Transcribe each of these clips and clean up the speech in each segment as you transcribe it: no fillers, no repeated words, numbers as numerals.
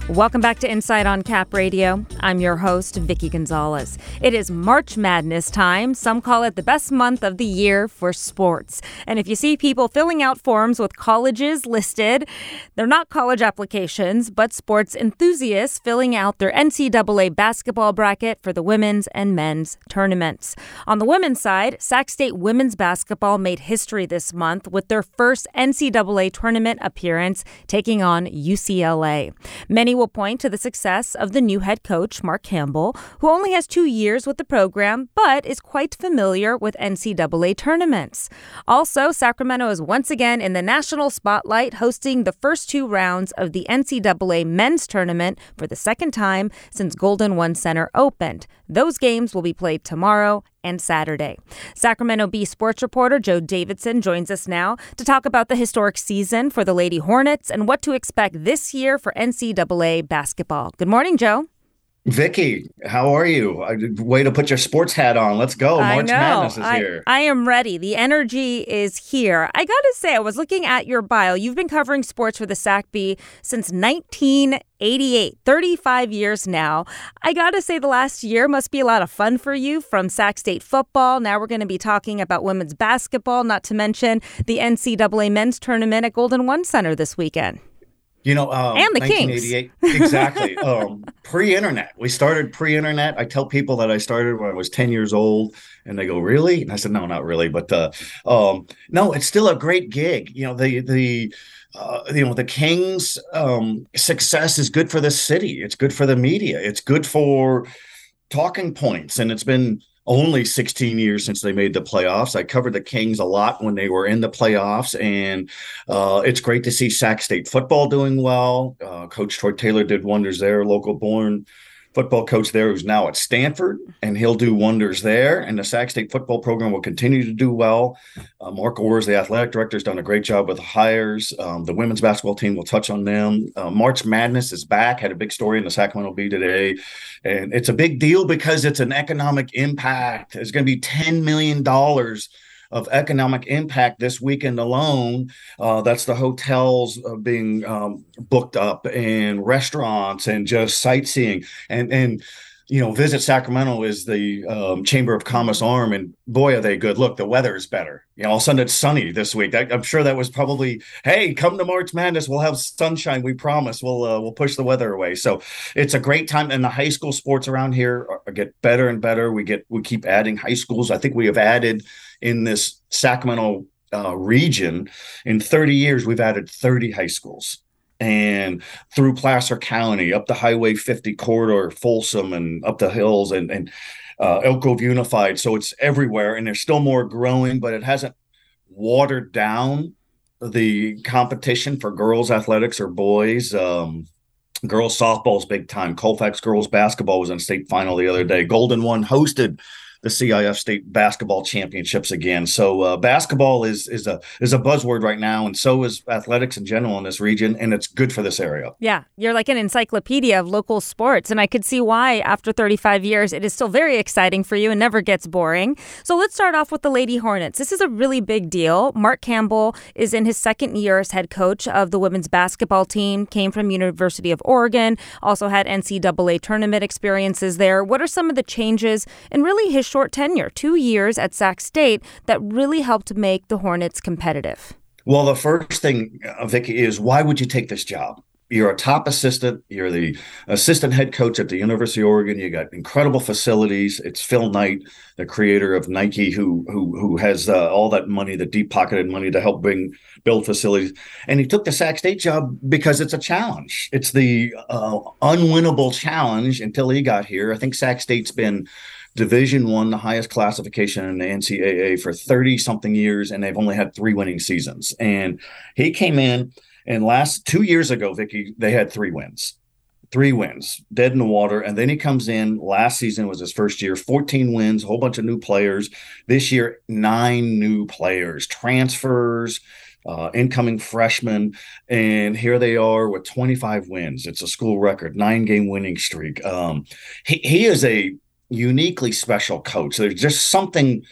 Welcome back to Inside on Cap Radio. I'm your host, Vicky Gonzalez. It is March Madness time. Some call it the best month of the year for sports. And if you see people filling out forms with colleges listed, they're not college applications, but sports enthusiasts filling out their NCAA basketball bracket for the women's and men's tournaments. On the women's side, Sac State women's basketball made history this month with their first NCAA tournament appearance, taking on UCLA. Many will point to the success of the new head coach, Mark Campbell, who only has 2 years with the program, but is quite familiar with NCAA tournaments. Also, Sacramento is once again in the national spotlight, hosting the first 2 rounds of the NCAA men's tournament for the second time since Golden One Center opened. Those games will be played tomorrow and Saturday. Sacramento Bee sports reporter Joe Davidson joins us now to talk about the historic season for the Lady Hornets and what to expect this year for NCAA basketball. Good morning, Joe. Vicky, how are you? Way to put your sports hat on. Let's go. March Madness is here. I am ready. The energy is here. I got to say, I was looking at your bio. You've been covering sports for the Sac Bee since 1988, 35 years now. I got to say, the last year must be a lot of fun for you, from Sac State football. Now we're going to be talking about women's basketball, not to mention the NCAA men's tournament at Golden One Center this weekend. You know, and the 1988, Kings. Exactly. Pre-internet. We started pre-internet. I tell people that I started when I was 10 years old, and they go, "Really?" And I said, "No, not really." But no, it's still a great gig. You know, the Kings' success is good for the city. It's good for the media. It's good for talking points, and it's been only 16 years since they made the playoffs. I covered the Kings a lot when they were in the playoffs, and it's great to see Sac State football doing well. Coach Troy Taylor did wonders there, local-born football coach there who's now at Stanford, and he'll do wonders there. And the Sac State football program will continue to do well. Mark Orrs, the athletic director, has done a great job with the hires. The women's basketball team, will touch on them. March Madness is back. Had a big story in the Sacramento Bee today. And it's a big deal because it's an economic impact. It's going to be $10 million of economic impact this weekend alone. That's the hotels being booked up, and restaurants, and just sightseeing. And you know, Visit Sacramento is the Chamber of Commerce arm, and boy, are they good. Look, the weather is better. You know, all of a sudden it's sunny this week. I'm sure that was probably, hey, come to March Madness. We'll have sunshine. We promise. We'll push the weather away. So it's a great time. And the high school sports around here get better and better. We keep adding high schools. I think we have added in this Sacramento region, in 30 years, we've added 30 high schools. And through Placer County, up the Highway 50 corridor, Folsom, and up the hills, and Elk Grove Unified. So it's everywhere, and there's still more growing, but it hasn't watered down the competition for girls athletics or boys. Girls softball is big time. Colfax girls basketball was in state final the other day. Golden One hosted the CIF State Basketball Championships again. So basketball is a buzzword right now, and so is athletics in general in this region, and it's good for this area. Yeah, you're like an encyclopedia of local sports, and I could see why after 35 years it is still very exciting for you and never gets boring. So let's start off with the Lady Hornets. This is a really big deal. Mark Campbell is in his second year as head coach of the women's basketball team, came from University of Oregon, also had NCAA tournament experiences there. What are some of the changes and really his short tenure, 2 years at Sac State, that really helped make the Hornets competitive? Well, the first thing, Vicky, is why would you take this job? You're a top assistant. You're the assistant head coach at the University of Oregon. You got incredible facilities. It's Phil Knight, the creator of Nike, who has all that money, the deep-pocketed money to help build facilities. And he took the Sac State job because it's a challenge. It's the unwinnable challenge until he got here. I think Sac State's been Division I, the highest classification in the NCAA, for 30-something years, and they've only had 3 winning seasons. And he came in, and 2 years ago, Vicky, they had 3 wins. 3 wins, dead in the water. And then he comes in, last season was his first year, 14 wins, a whole bunch of new players. This year, 9 new players, transfers, incoming freshmen, and here they are with 25 wins. It's a school record, 9-game winning streak. He is a uniquely special coach. There's just something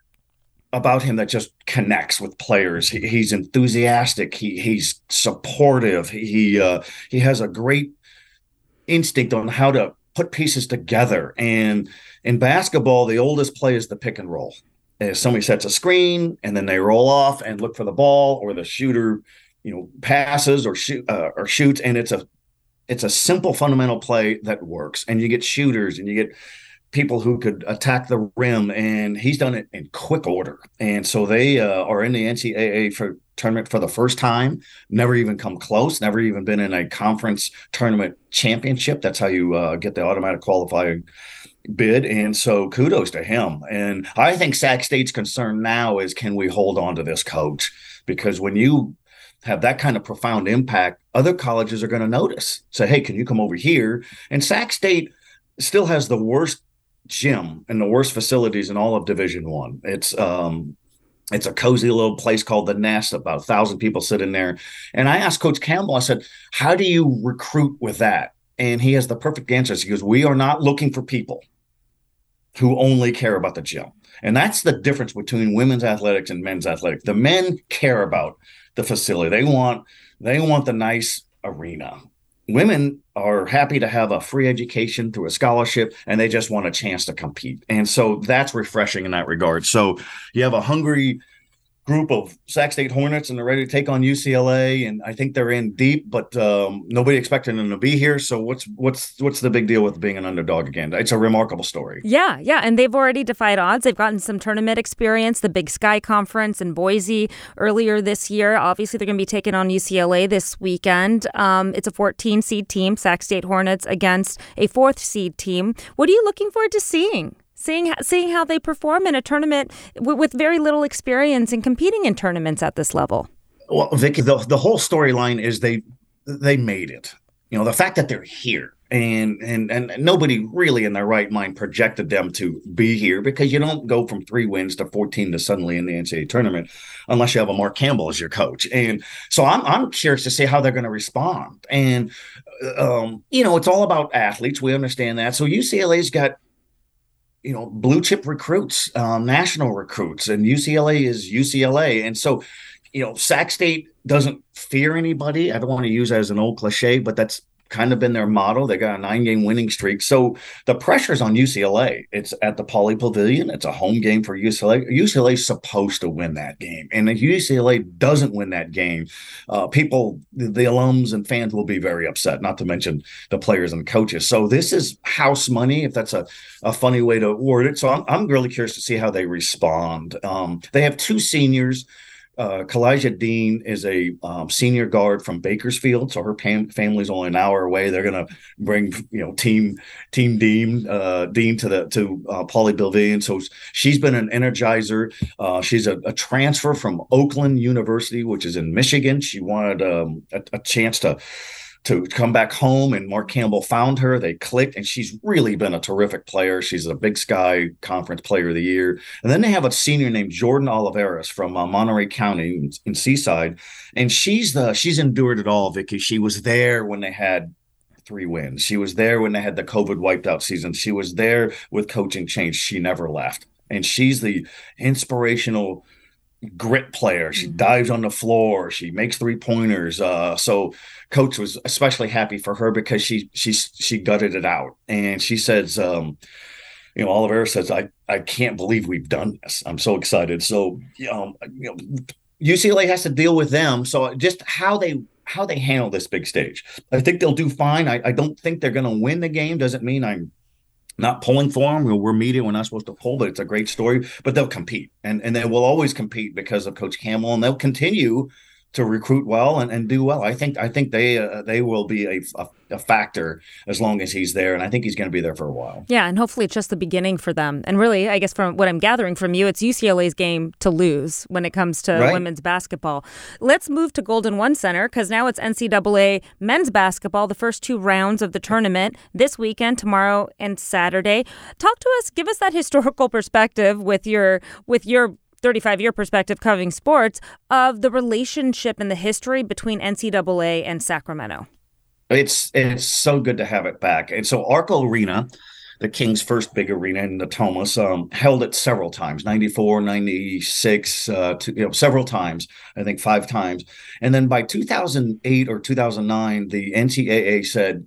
about him that just connects with players. He's enthusiastic. He's supportive. He has a great instinct on how to put pieces together. And in basketball, the oldest play is the pick and roll. As somebody sets a screen and then they roll off and look for the ball, or the shooter, passes or shoots, and it's a simple fundamental play that works. And you get shooters and you get people who could attack the rim, and he's done it in quick order. And so they are in the NCAA tournament for the first time, never even come close, never even been in a conference tournament championship. That's how you get the automatic qualifying bid. And so kudos to him. And I think Sac State's concern now is, can we hold on to this coach? Because when you have that kind of profound impact, other colleges are going to notice, say, hey, can you come over here? And Sac State still has the worst gym and the worst facilities in all of Division I. It's a cozy little place called the Nest. About 1,000 people sit in there. And I asked Coach Campbell, I said, how do you recruit with that? And he has the perfect answers. He goes, we are not looking for people who only care about the gym. And that's the difference between women's athletics and men's athletics. The men care about the facility. They want the nice arena. Women are happy to have a free education through a scholarship, and they just want a chance to compete. And so that's refreshing in that regard. So you have a hungry group of Sac State Hornets, and they're ready to take on UCLA, and I think they're in deep, but nobody expected them to be here. So what's the big deal with being an underdog again? It's a remarkable story. Yeah, and they've already defied odds. They've gotten some tournament experience, the Big Sky Conference in Boise earlier this year. Obviously, they're going to be taking on UCLA this weekend. It's a 14-seed team, Sac State Hornets, against a 4th-seed team. What are you looking forward to seeing? Seeing how they perform in a tournament with very little experience in competing in tournaments at this level. Well, Vicki, the whole storyline is they made it. The fact that they're here, and nobody really in their right mind projected them to be here, because you don't go from 3 wins to 14 to suddenly in the NCAA tournament unless you have a Mark Campbell as your coach. And so I'm curious to see how they're going to respond. And it's all about athletes. We understand that. So UCLA's got blue chip recruits, national recruits, and UCLA is UCLA. And so, Sac State doesn't fear anybody. I don't want to use that as an old cliche, but that's kind of been their motto. They got a 9-game winning streak. So the pressure's on UCLA. It's at the Pauley Pavilion. It's a home game for UCLA. UCLA's supposed to win that game. And if UCLA doesn't win that game, people, the alums and fans will be very upset, not to mention the players and coaches. So this is house money, if that's a funny way to word it. So I'm really curious to see how they respond. They have 2 seniors. Kalijah Dean is a senior guard from Bakersfield, so her family's only an hour away. They're going to bring Team Dean to Pauley Pavilion. So she's been an energizer. She's a transfer from Oakland University, which is in Michigan. She wanted a chance to come back home, and Mark Campbell found her. They clicked, and she's really been a terrific player. She's a Big Sky Conference Player of the Year. And then they have a senior named Jordan Oliveras from Monterey County in Seaside, and she's endured it all, Vicki. She was there when they had 3 wins. She was there when they had the COVID wiped out season. She was there with coaching change. She never left, and she's the inspirational grit player. She dives on the floor. She makes 3-pointers. So coach was especially happy for her because she gutted it out. And she says, Oliveira says, I can't believe we've done this. I'm so excited. So, UCLA has to deal with them. So just how they handle this big stage. I think they'll do fine. I don't think they're going to win the game. Doesn't mean I'm not pulling for them. We're media. We're not supposed to pull, but it's a great story. But they'll compete, and they will always compete because of Coach Campbell, and they'll continue to recruit well and do well. I think they will be a factor as long as he's there, and I think he's going to be there for a while. Yeah, and hopefully it's just the beginning for them. And really, I guess from what I'm gathering from you, it's UCLA's game to lose when it comes to women's basketball. Let's move to Golden One Center, because now it's NCAA men's basketball, the first 2 rounds of the tournament this weekend, tomorrow and Saturday. Talk to us, give us that historical perspective with your 35-year perspective covering sports of the relationship and the history between NCAA and Sacramento. It's so good to have it back. And so Arco Arena, the Kings' first big arena in the Thomas, held it several times, 94, 96, several times, I think 5 times. And then by 2008 or 2009, the NCAA said,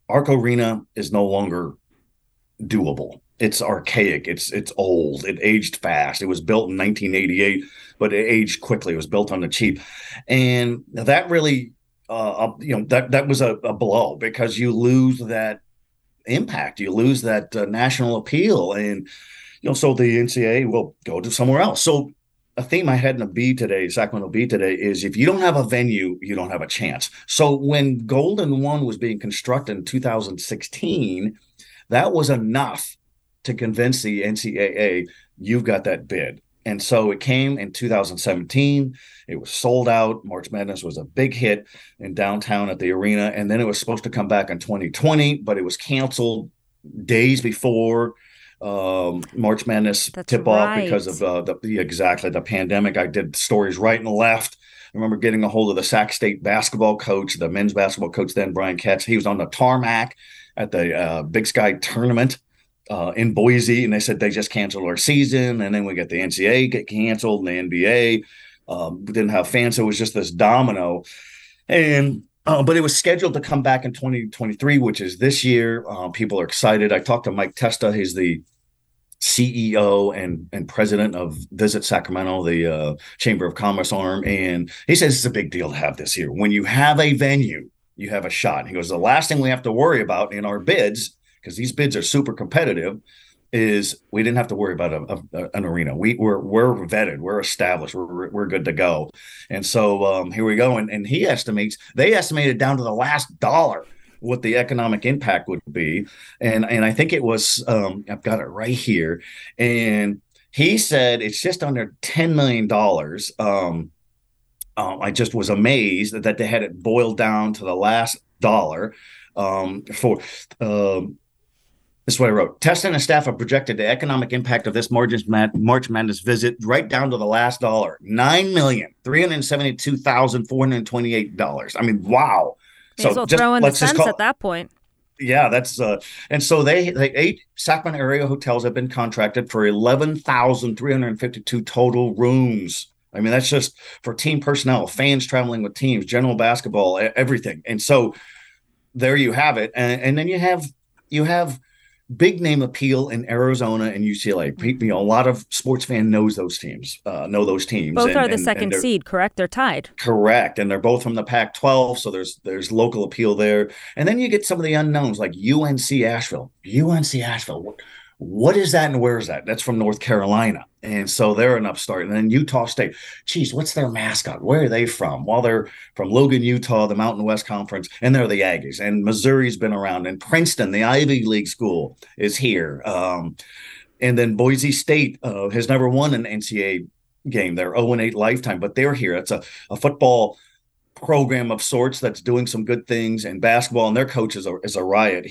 Arco Arena is no longer doable. It's archaic. It's old. It aged fast. It was built in 1988, but it aged quickly. It was built on the cheap, and that really, that was a blow because you lose that impact. You lose that national appeal, and so the NCAA will go to somewhere else. So a theme I had in a B today, Sacramento Bee today, is if you don't have a venue, you don't have a chance. So when Golden One was being constructed in 2016, that was enough to convince the NCAA, you've got that bid. And so it came in 2017. It was sold out. March Madness was a big hit in downtown at the arena. And then it was supposed to come back in 2020, but it was canceled days before March Madness tip-off because of the pandemic. I did stories right and left. I remember getting a hold of the Sac State basketball coach, the men's basketball coach then, Brian Katz. He was on the tarmac at the Big Sky tournament in Boise, and they said they just canceled our season, and then we got the NCAA get canceled, and the NBA we didn't have fans, so it was just this domino. And but it was scheduled to come back in 2023, which is this year. People are excited. I talked to Mike Testa. He's the CEO and president of Visit Sacramento, the Chamber of Commerce arm, and he says it's a big deal to have this here. When you have a venue, you have a shot. He goes, the last thing we have to worry about in our bids, because these bids are super competitive, is we didn't have to worry about an arena. We're vetted, we're established, we're good to go. And so here we go. And they estimated down to the last dollar what the economic impact would be. And I think it was, I've got it right here. And he said it's just under $10 million. I just was amazed that they had it boiled down to the last dollar this is what I wrote. Testa and staff have projected the economic impact of this March Madness visit right down to the last dollar, $9,372,428. I mean, wow. May as well throw in the cents at that point. Yeah, that's and so they 8 Sacramento area hotels have been contracted for 11,352 total rooms. I mean, that's just for team personnel, fans traveling with teams, general basketball, everything. And so there you have it. And then you have big name appeal in Arizona and UCLA. A lot of sports fan knows those teams. Both are the second seed, correct? They're tied. Correct, and they're both from the Pac-12, so there's local appeal there. And then you get some of the unknowns like UNC Asheville. What is that and where is that? That's from North Carolina. And so they're an upstart. And then Utah State. Geez, what's their mascot? Where are they from? Well, they're from Logan, Utah, the Mountain West Conference, and they're the Aggies. And Missouri's been around. And Princeton, the Ivy League school, is here. And then Boise State has never won an NCAA game. They're 0-8 lifetime, but they're here. It's a football program of sorts that's doing some good things. And basketball, and their coach is a riot.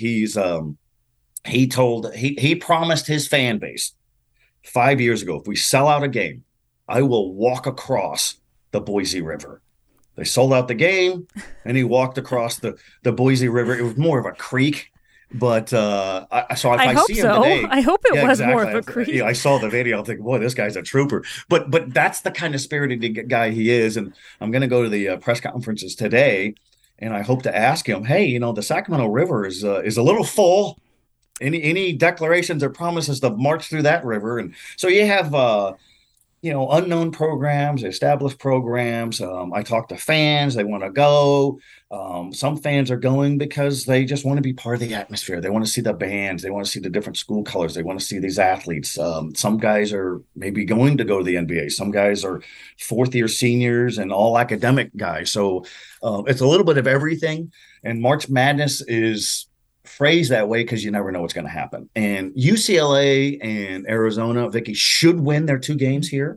He promised his fan base 5 years ago, if we sell out a game, I will walk across the Boise River. They sold out the game, and he walked across the Boise River. It was more of a creek, but I see him today. I hope it was exactly. More of a creek. I saw the video. I'm thinking, boy, this guy's a trooper. But that's the kind of spirited guy he is. And I'm going to go to the press conferences today, and I hope to ask him, hey, the Sacramento River is a little full. Any declarations or promises to march through that river? And so you have unknown programs, established programs. I talk to fans; they want to go. Some fans are going because they just want to be part of the atmosphere. They want to see the bands. They want to see the different school colors. They want to see these athletes. Some guys are maybe going to go to the NBA. Some guys are fourth-year seniors and all academic guys. So it's a little bit of everything. And March Madness is phrased that way because you never know what's going to happen. And UCLA and Arizona, Vicky, should win their 2 games here.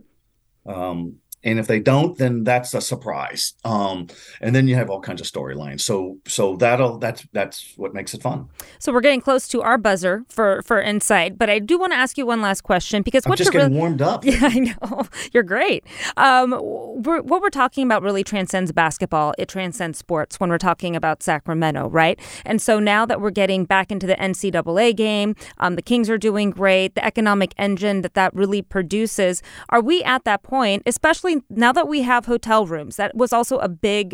And if they don't, then that's a surprise. And then you have all kinds of storylines. So that's what makes it fun. So we're getting close to our buzzer for insight, but I do want to ask you one last question because I'm just getting warmed up. Yeah, I know. You're great. What we're talking about really transcends basketball. It transcends sports when we're talking about Sacramento, right? And so now that we're getting back into the NCAA game, the Kings are doing great. The economic engine that really produces. Are we at that point, especially now that we have hotel rooms? That was also a big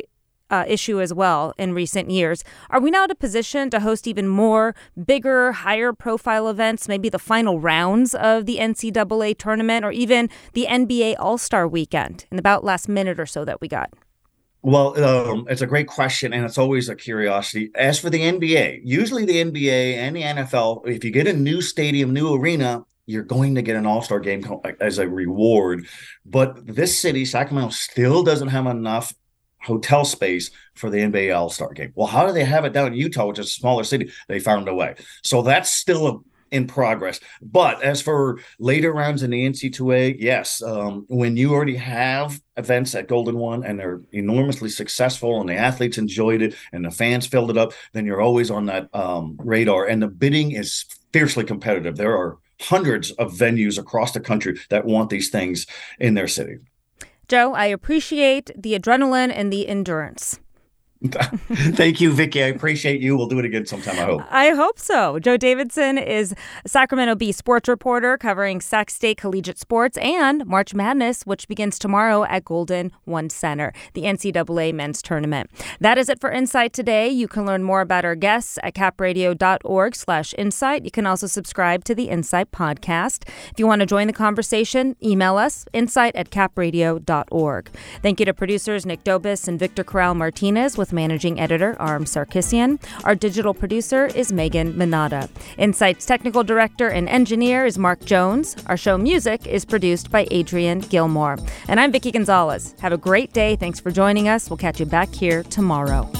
issue as well in recent years. Are we now in a position to host even more bigger, higher profile events, maybe the final rounds of the NCAA tournament or even the NBA All-Star Weekend in about last minute or so that we got? Well, it's a great question, and it's always a curiosity. As for the NBA, usually the NBA and the NFL, if you get a new stadium, new arena, you're going to get an all-star game as a reward. But this city, Sacramento, still doesn't have enough hotel space for the NBA All-Star game. Well, how do they have it down in Utah, which is a smaller city? They found a way. So that's still in progress. But as for later rounds in the NCAA, yes, when you already have events at Golden One and they're enormously successful and the athletes enjoyed it and the fans filled it up, then you're always on that radar. And the bidding is fiercely competitive. There are hundreds of venues across the country that want these things in their city. Joe, I appreciate the adrenaline and the endurance. Thank you, Vicki. I appreciate you. We'll do it again sometime, I hope. I hope so. Joe Davidson is Sacramento Bee sports reporter covering Sac State collegiate sports and March Madness, which begins tomorrow at Golden One Center, the NCAA men's tournament. That is it for Insight today. You can learn more about our guests at capradio.org/insight. You can also subscribe to the Insight podcast. If you want to join the conversation, email us, insight@capradio.org. Thank you to producers Nick Dobis and Victor Corral-Martinez with managing editor Aram Sarkisian. Our digital producer is Megan Minata. Insight's technical director and engineer is Mark Jones. Our show music is produced by Adrian Gilmore. And I'm Vicki Gonzalez. Have a great day. Thanks for joining us. We'll catch you back here tomorrow.